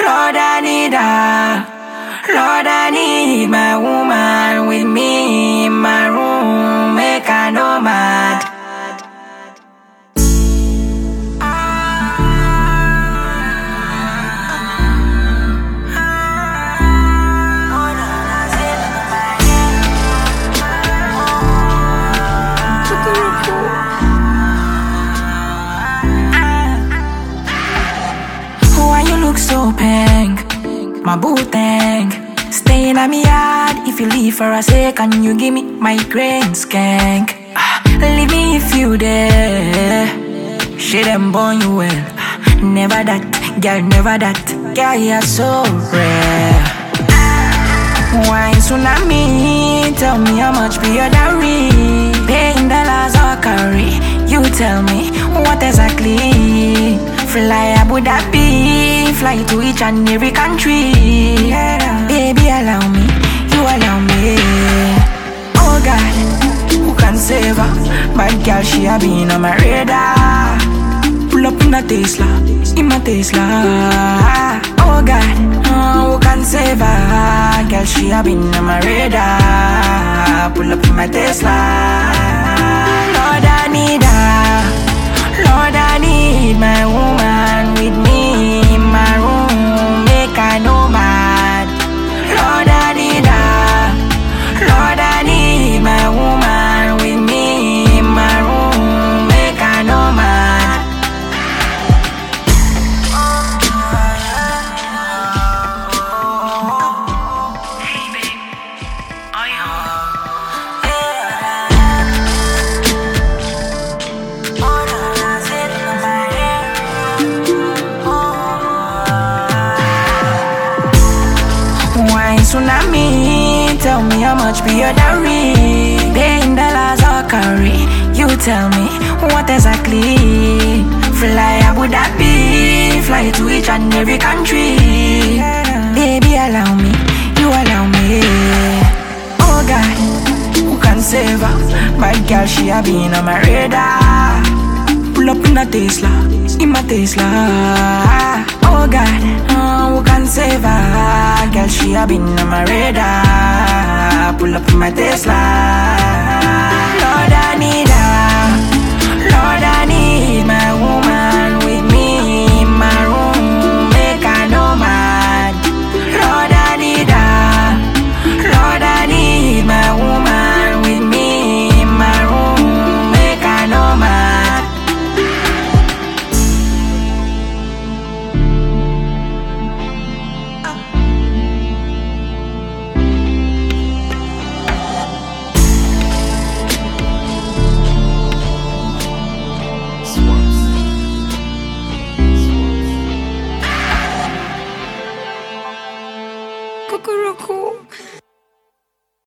Lord, I need her. Lord, I need my woman with me in my room, make her no mad. Why you look so pink? My boo tank. Staying at me yard if you leave for a second, you give me migraine skank. Leave me if you there. She them born you well. Never that, girl, never that. Girl, you're so rare. Wine tsunami, tell me how much be your dowry. Paying dollars or carry. You tell me what exactly. Fly Abu Dhabi, fly to each and every country. Baby, allow me, you allow me. Oh God, who can save her? Bad girl, she a been on my radar. Pull up in a Tesla, in my Tesla. Oh God, who can save her? Girl, she a been on my radar. Pull up in my Tesla. Lord, I need her. Lord, I need my woman with me in my room, make her no mad. Lord, I need her. Lord, I need my woman with me in my room, make her no mad. Hey babe, are you home? Tsunami, tell me how much be your dowry. Paying dollars or carry. You tell me what exactly. Fly Abu Dhabi, fly to each and every country. Baby, allow me, you allow me. Oh God, who can save her? Bad girl, she a been on my radar. Pull up in a Tesla, in my Tesla. Oh God, who can save her? Girl, she a been on my radar. Pull up in my Tesla. Lord, I need her. Lord, I need my woman with me in my room, make her no mad. Lord, I need her. Lord, I need my woman with me in my room, make her no mad. Cuckoo.